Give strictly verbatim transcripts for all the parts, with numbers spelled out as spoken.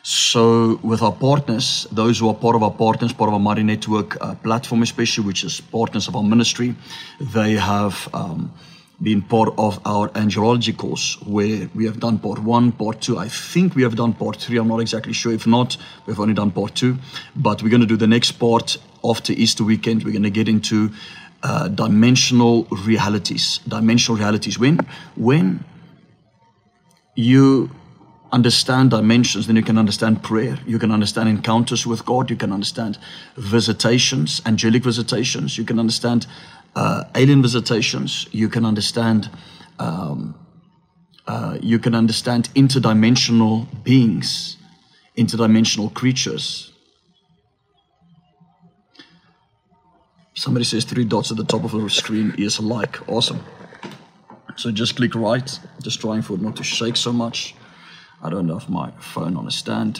So with our partners, those who are part of our partners, part of our Mighty Network uh, platform especially, which is partners of our ministry, they have um, been part of our angelology course, where we have done part one, part two. I think we have done part three. I'm not exactly sure. If not, we've only done part two. But we're going to do the next part after Easter weekend. We're going to get into uh, dimensional realities. Dimensional realities. When, when you understand dimensions, then you can understand prayer, you can understand encounters with God, you can understand visitations, angelic visitations, you can understand uh, alien visitations, you can understand um, uh, you can understand interdimensional beings, interdimensional creatures. Somebody says three dots at the top of the screen is like. Awesome. So just click right, just trying for it not to shake so much. I don't have my phone on a stand.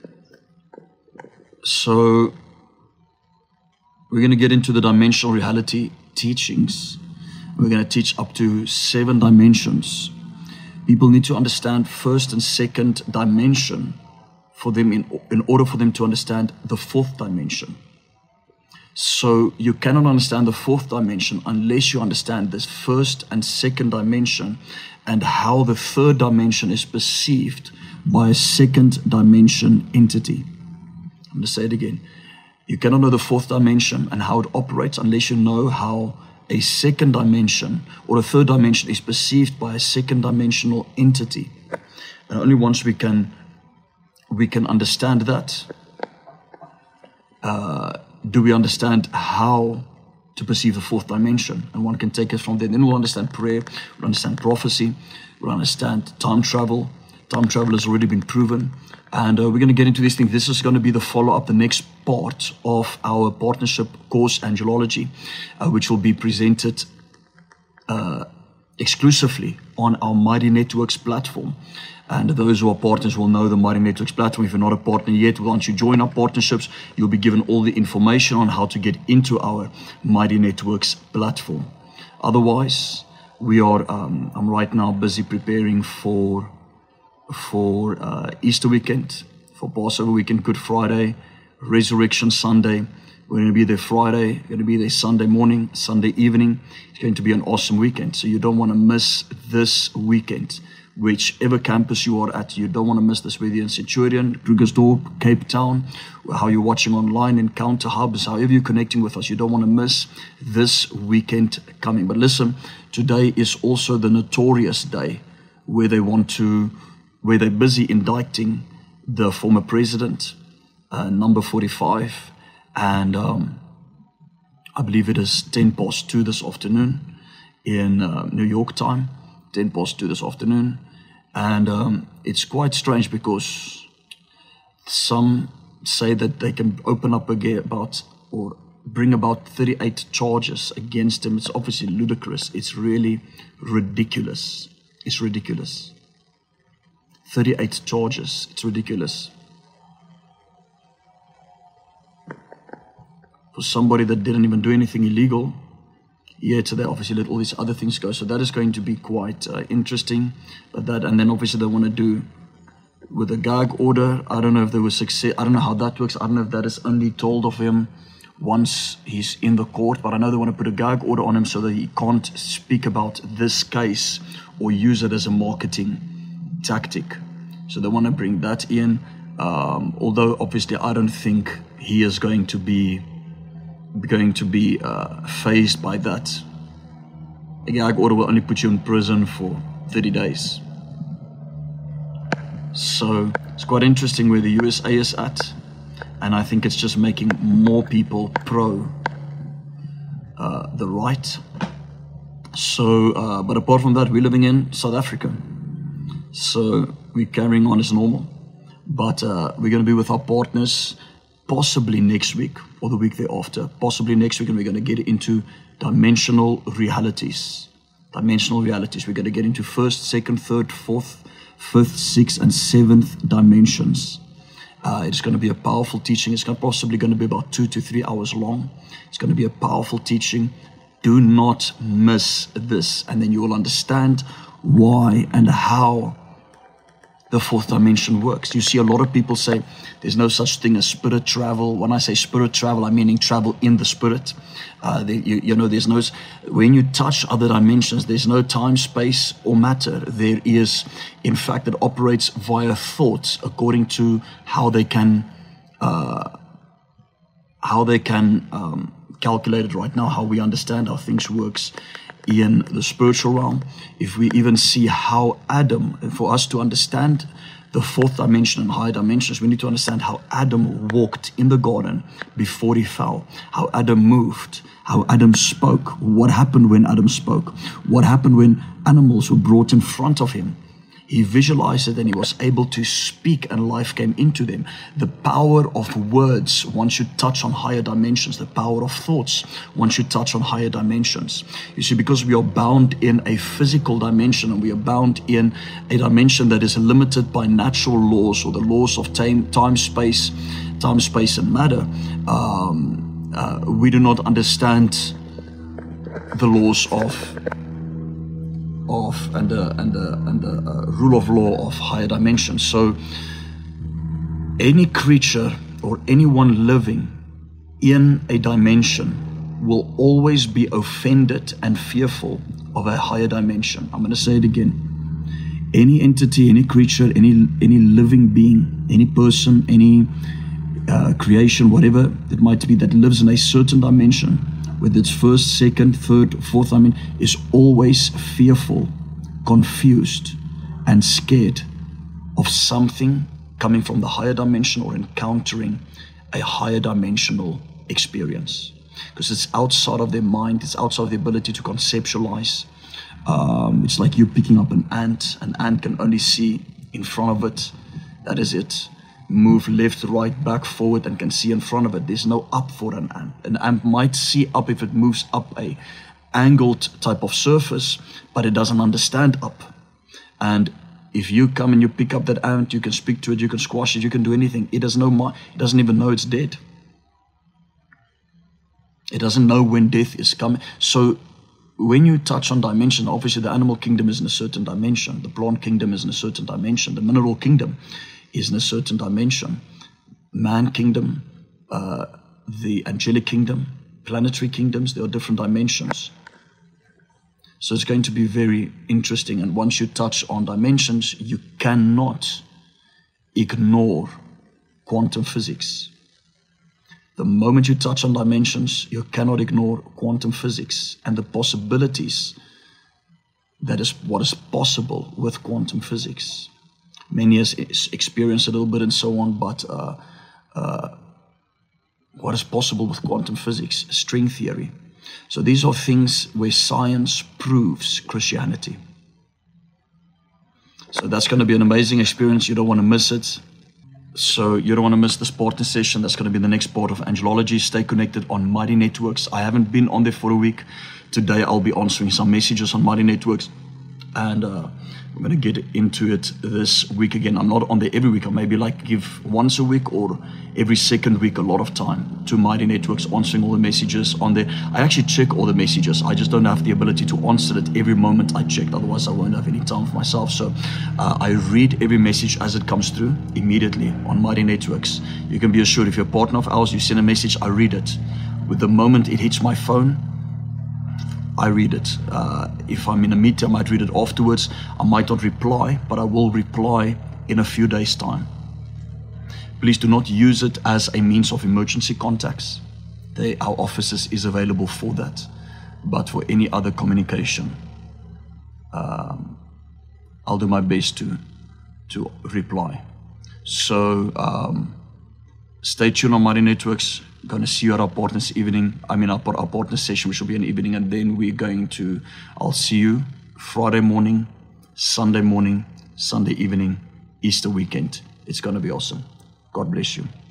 So we're going to get into the dimensional reality teachings. We're going to teach up to seven dimensions. People need to understand first and second dimension for them in, in order for them to understand the fourth dimension. So you cannot understand the fourth dimension unless you understand this first and second dimension and how the third dimension is perceived by a second dimension entity. I'm going to say it again. You cannot know the fourth dimension and how it operates unless you know how a second dimension or a third dimension is perceived by a second dimensional entity. And only once we can we can understand that, uh, do we understand how to perceive the fourth dimension, and one can take us from there. Then we'll understand prayer, we'll understand prophecy, we'll understand time travel. Time travel has already been proven, and uh, we're going to get into these things. This is going to be the follow-up, the next part of our partnership course, Angelology, uh, which will be presented uh, exclusively on our Mighty Networks platform. And those who are partners will know the Mighty Networks platform. If you're not a partner yet, once you join our partnerships, you'll be given all the information on how to get into our Mighty Networks platform. Otherwise, we are, um, I'm right now busy preparing for, for uh, Easter weekend, for Passover weekend, Good Friday, Resurrection Sunday. We're going to be there Friday, we're going to be there Sunday morning, Sunday evening. It's going to be an awesome weekend. So you don't want to miss this weekend. Whichever campus you are at, you don't want to miss this, whether you're in Centurion, Krugersdorp, Cape Town, how you're watching online, Encounter Hubs, however you're connecting with us, you don't want to miss this weekend coming. But listen, today is also the notorious day where they want to, where they're busy indicting the former president, uh, number forty-five, and um, I believe it is ten past two this afternoon in uh, New York time, ten past two this afternoon. And um, it's quite strange because some say that they can open up again about or bring about thirty-eight charges against him. It's obviously ludicrous. It's really ridiculous. It's ridiculous. thirty-eight charges. It's ridiculous. For somebody that didn't even do anything illegal, yet they obviously let all these other things go. So that is going to be quite uh, interesting. But that, and then obviously they want to do with a gag order. I don't know if there was success. I don't know how that works. I don't know if that is only told of him once he's in the court. But I know they want to put a gag order on him so that he can't speak about this case or use it as a marketing tactic. So they want to bring that in. Um, although obviously I don't think he is going to be going to be uh, fazed by that. A gag order will only put you in prison for thirty days. So it's quite interesting where the U S A is at, and I think it's just making more people pro uh, the right. So, uh, but apart from that, we're living in South Africa, so we're carrying on as normal. But uh, we're going to be with our partners possibly next week or the week thereafter, possibly next week, and we're going to get into dimensional realities. Dimensional realities. We're going to get into first, second, third, fourth, fifth, sixth, and seventh dimensions. Uh, it's going to be a powerful teaching. It's going to possibly going to be about two to three hours long. It's going to be a powerful teaching. Do not miss this, and then you will understand why and how the fourth dimension works. You see a lot of people say there's no such thing as spirit travel. When I say spirit travel, I'm meaning travel in the spirit. Uh, the, you, you know, there's no, when you touch other dimensions, there's no time, space, or matter. There is, in fact, it operates via thoughts according to how they can, uh, how they can um, calculate it right now, how we understand how things works in the spiritual realm. If we even see how Adam, and for us to understand the fourth dimension and higher dimensions, we need to understand how Adam walked in the garden before he fell, how Adam moved, how Adam spoke, what happened when Adam spoke, what happened when animals were brought in front of him. He visualized it and he was able to speak and life came into them. The power of words, once you touch on higher dimensions, the power of thoughts, once you touch on higher dimensions. You see, because we are bound in a physical dimension and we are bound in a dimension that is limited by natural laws or the laws of time, time space, time, space and matter, um, uh, we do not understand the laws of of and the and the and the uh, rule of law of higher dimensions. So any creature or anyone living in a dimension will always be offended and fearful of a higher dimension. I'm going to say it again. Any entity, any creature, any any living being, any person, any uh, creation, whatever it might be, that lives in a certain dimension, with its first, second, third, fourth, I mean, is always fearful, confused, and scared of something coming from the higher dimension or encountering a higher dimensional experience. Because it's outside of their mind, it's outside of the ability to conceptualize. Um, it's like you picking up an ant. An ant can only see in front of it. That is it. Move left, right, back, forward, and can see in front of it. There's no up for an ant. An ant might see up if it moves up a angled type of surface, but it doesn't understand up. And if you come and you pick up that ant, you can speak to it, you can squash it, you can do anything. It doesn't know mind. It doesn't even know it's dead. It doesn't know when death is coming. So when you touch on dimension, obviously the animal kingdom is in a certain dimension. The plant kingdom is in a certain dimension. The mineral kingdom is in a certain dimension. Man kingdom, uh, the angelic kingdom, planetary kingdoms, there are different dimensions. So it's going to be very interesting. And once you touch on dimensions, you cannot ignore quantum physics. The moment you touch on dimensions, you cannot ignore quantum physics and the possibilities. That is what is possible with quantum physics. Many has experienced a little bit and so on, but uh, uh, what is possible with quantum physics, string theory. So these are things where science proves Christianity. So that's going to be an amazing experience. You don't want to miss it. So you don't want to miss this partner session. That's going to be the next part of Angelology. Stay connected on Mighty Networks. I haven't been on there for a week. Today I'll be answering some messages on Mighty Networks. And uh, I'm going to get into it this week again. I'm not on there every week. I maybe like give once a week or every second week a lot of time to Mighty Networks, answering all the messages on there. I actually check all the messages. I just don't have the ability to answer it every moment I check. Otherwise, I won't have any time for myself. So uh, I read every message as it comes through immediately on Mighty Networks. You can be assured if you're a partner of ours, you send a message, I read it. With the moment it hits my phone, I read it. Uh, if I'm in a meeting, I might read it afterwards. I might not reply, but I will reply in a few days' time. Please do not use it as a means of emergency contacts. They, our offices is available for that. But for any other communication, um, I'll do my best to, to reply. So um, stay tuned on Mighty Networks. Going to see you at our partners evening. I mean, our, our partner session, which will be an evening, and then we're going to, I'll see you Friday morning, Sunday morning, Sunday evening, Easter weekend. It's going to be awesome. God bless you.